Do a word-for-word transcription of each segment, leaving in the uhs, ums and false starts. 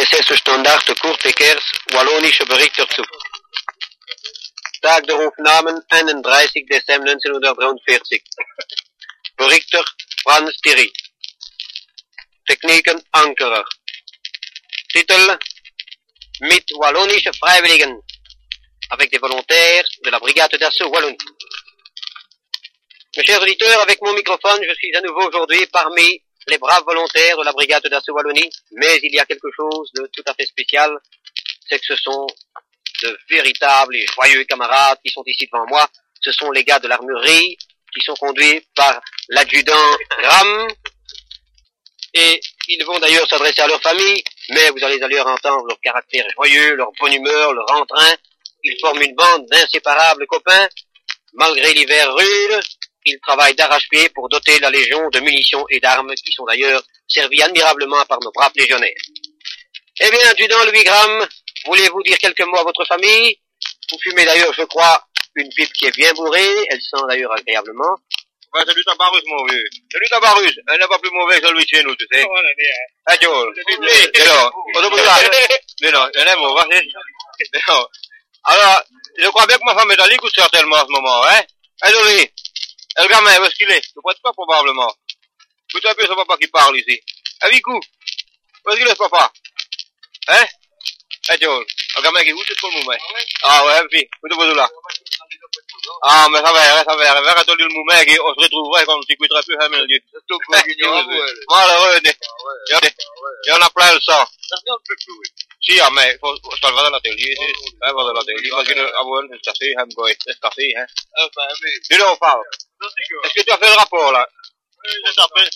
S S Standard Koortekers, Wallonische Berichter zu. Tag der Rufnamen eenendertig december negentienhonderddrieënveertig. Berichter Frans Thierry. Technieken Ankerer. Titel Mit Wallonische Freiwilligen, avec des volontaires de la brigade d'assaut Wallonie. Mes chers auditeurs, avec mon microphone, je suis à nouveau aujourd'hui parmi les braves volontaires de la brigade d'assaut Wallonie, mais il y a quelque chose de tout à fait spécial, c'est que ce sont de véritables et joyeux camarades qui sont ici devant moi. Ce sont les gars de l'armurerie qui sont conduits par l'adjudant Graham, et ils vont d'ailleurs s'adresser à leur famille, mais vous allez d'ailleurs entendre leur caractère joyeux, leur bonne humeur, leur entrain. Ils forment une bande d'inséparables copains. Malgré l'hiver rude, ils travaillent d'arrache-pied pour doter la Légion de munitions et d'armes qui sont d'ailleurs servies admirablement par nos braves légionnaires. Eh bien, adjudant Louis Graham, voulez-vous dire quelques mots à votre famille? Vous fumez d'ailleurs, je crois, une pipe qui est bien bourrée, elle sent d'ailleurs agréablement. Ouais, c'est du tabarus, mon vieux. C'est du tabarus. Elle n'est pas plus mauvais que celui de chez nous, tu sais. Oh, là, là. Ah, tu vois. Mais non, mais non, elle est mauvaise. Mais non. Alors, je crois bien que ma femme est à l'écoute certainement en ce moment, hein. Hein, Dolly? Le gamin, où est-ce qu'il est? Je crois pas, probablement. Écoute un peu, c'est papa qui parle ici. Ah, Vicou? Où est-ce qu'il est, ce papa? Hein? Ah, tu vois. Le gamin qui vous, c'est tout le moment. Ah, ouais, puis, écoute-moi là. Ah, mais ça va, ça va, vers attendu le moment, on se retrouverait quand on s'écouterait plus, hein, mon Dieu. Malheureux, il y en a plein le sang. Si, ah, mais, faut, ça va dans l'atelier, ici. Hein, va dans l'atelier, parce que, ah, bon, c'est café, hein, quoi, c'est café, hein. Dis donc, parle. Est-ce que tu as fait le rapport, là? Oui, j'ai tapé.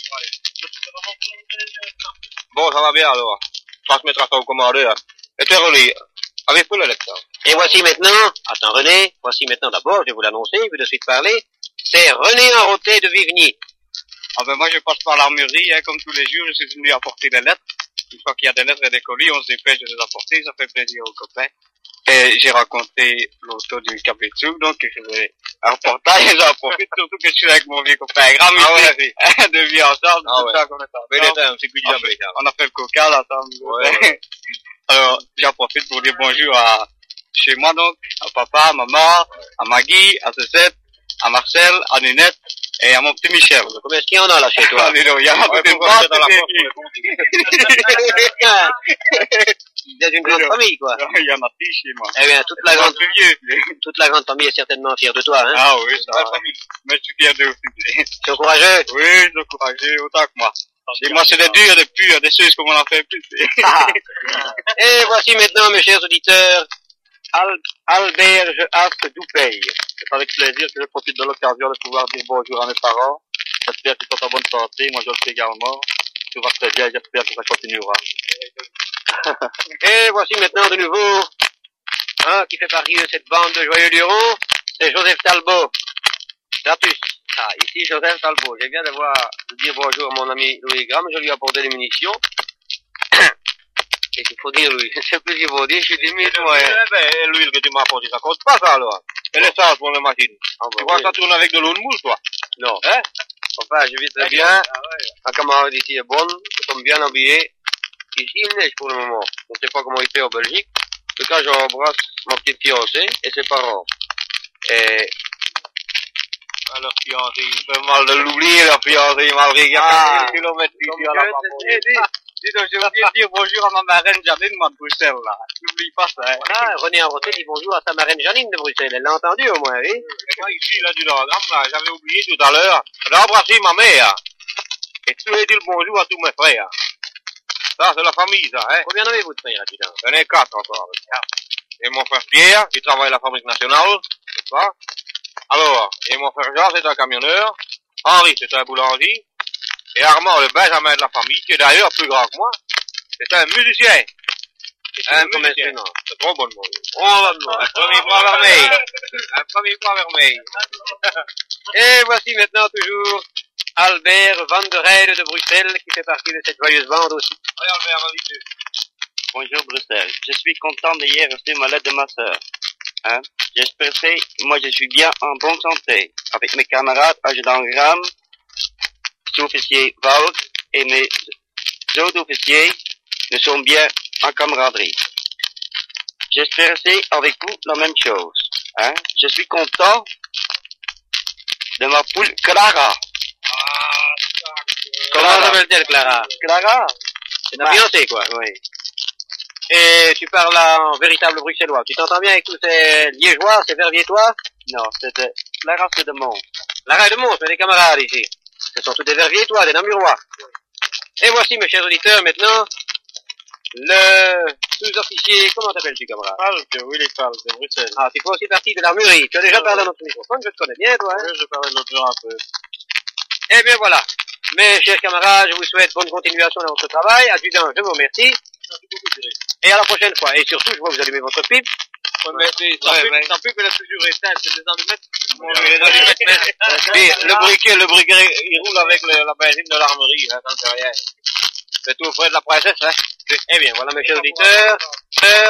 Bon, ça va bien, alors. Transmettre ça au commandeur. Et tu es relié. Avez-vous le lecteur? Et voici maintenant, attends René, voici maintenant d'abord, je vais vous l'annoncer, puis de suite parler, c'est René Enroté de Vivigny. Ah ben moi je passe par l'armurerie, hein, comme tous les jours, je suis venu apporter des lettres. Une fois qu'il y a des lettres et des colis, on se dépêche de les apporter, ça fait plaisir aux copains. Et j'ai raconté l'auto du Capitsou, donc je fais un reportage, et j'en profite, surtout que je suis avec mon vieux copain Graham, ah ouais, hein, de vie ensemble, ah tout ouais. ça qu'on est ensemble. C'est plus jamais, on a fait le coca là, ensemble. Ouais, ouais. Alors, j'en profite pour dire bonjour à chez moi donc, à papa, à maman, à Maggie, à Cécette, à Marcel, à Ninette et à mon petit Michel. Combien est-ce qu'il y en a là chez toi? Il y en a toute une bande dans la porte. Vous êtes une grande famille, quoi. Il y en a six chez moi. Eh bien, toute la grande, toute la grande famille est certainement fière de toi, hein. Ah oui, c'est la famille. Mais je suis fier d'eux aussi. Ils sont courageux? Oui, ils sont courageux, autant que moi. Et moi, c'est des durs, des purs, des choses comme on en fait plus. Et voici maintenant, mes chers auditeurs, Al Alberge Astre Doupey. C'est avec plaisir que je profite de l'occasion de pouvoir dire bonjour à mes parents. J'espère qu'ils sont en bonne santé, moi je le sais également. Tout va très bien et j'espère que ça continuera. Et voici maintenant de nouveau un qui fait partie de cette bande de joyeux lurons, c'est Joseph Talbot. Datus. Ah, ici Joseph Talbot. Je viens de voir, de dire bonjour à mon ami Louis Graham, je lui ai apporté des munitions. Qu'est-ce qu'il faut dire, Louis? Je sais plus ce qu'il faut dire, je suis timide, moi. Eh ben, l'huile que tu m'as apporté, ça compte pas, ça, alors. Et l'essence pour mes machines. Ah, bah, tu vois, oui. ça tourne avec de l'eau de mouche, toi. Non. Hein? Enfin, je vis très bien. Ma camarade ici est bonne. Nous sommes bien habillés. Ici, il neige pour le moment. On ne sait pas comment il fait en Belgique. En tout cas, j'embrasse ma petite fiancée et ses parents. Et... Alors, fiancée, il fait mal de l'oublier, la fiancée, malgré qu'il y a Ah. quelques kilomètres ici à la part. Dis donc, j'ai oublié de dire bonjour à ma marraine Janine, moi, de Bruxelles, là. N'oublie pas ça, hein. Voilà, René Enroté dit bonjour à sa marraine Janine de Bruxelles. Elle l'a entendu au moins, oui. Moi, ici, là, du Nord, là, j'avais oublié tout à l'heure. J'ai embrassé ma mère. Et tu as dit le bonjour à tous mes frères. Ça, c'est la famille, ça, hein. Combien en avez-vous de frères, adjudant? J'en ai quatre encore. Et mon frère Pierre, qui travaille à la fabrique nationale, c'est ça. Alors, et mon frère Jean, c'est un camionneur. Henri, c'est un boulanger. Et Armand, le benjamin de la famille, qui est d'ailleurs plus grand que moi, c'est un musicien. Un musicien. C'est trop bon, mon Dieu. Oh, un premier bras vermeil. Un premier bras vermeil. Et voici maintenant toujours Albert Van der Heide de Bruxelles, qui fait partie de cette joyeuse bande aussi. Oui, Albert, vas-y. Bonjour Bruxelles. Je suis content d'hier reçu ma lettre de ma sœur. Hein? J'espère que moi je suis bien en bonne santé. Avec mes camarades, adjudant Graham, sous-officier Valk et mes autres officiers, nous sommes bien en camaraderie. J'espère c'est avec vous la même chose. Hein? Je suis content de ma poule Clara. Comment s'appelle-t-elle, Clara? Clara? C'est ta fiancée, quoi. Oui. Et tu parles en véritable bruxellois. Tu t'entends bien avec tous ces liégeois, ces verviétois? Non, c'est de... Clara, c'est de Mons. Clara de Mons, mais des camarades ici. Ce sont tous des verviétois, des namurois. Et voici, mes chers auditeurs, maintenant, le sous-officier, comment t'appelles-tu, camarade? Falk, Willy Falk, de Bruxelles. Ah, tu fais aussi partie de l'armurerie. Tu as déjà parlé dans notre microphone, je te connais bien, toi, hein? Oui, je parlais l'autre jour un peu. Eh bien, voilà. Mes chers camarades, je vous souhaite bonne continuation dans votre travail. Adjudant, je vous remercie. Et à la prochaine fois. Et surtout, je vois que vous allumez votre pipe. Ouais, mais c'est, sa Ouais, pub, mais- sa pub, elle est toujours éteinte, c'est des allumettes. Oui, les allumettes, mais- mais le briquet, le briquet, il roule avec le- la benzine de l'armerie, hein, ça ne fait rien. C'est tout auprès de la princesse, hein. Eh bien, voilà, mes chers auditeurs.